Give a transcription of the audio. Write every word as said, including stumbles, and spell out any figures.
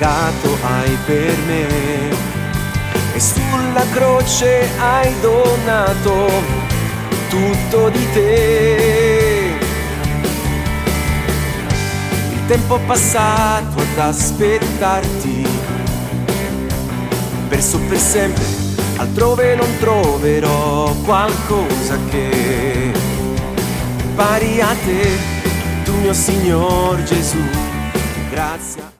pagato hai per me e sulla croce hai donato tutto di te. Il tempo passato ad aspettarti, perso per sempre, altrove non troverò qualcosa che pari a te, tu mio Signor Gesù. Grazie.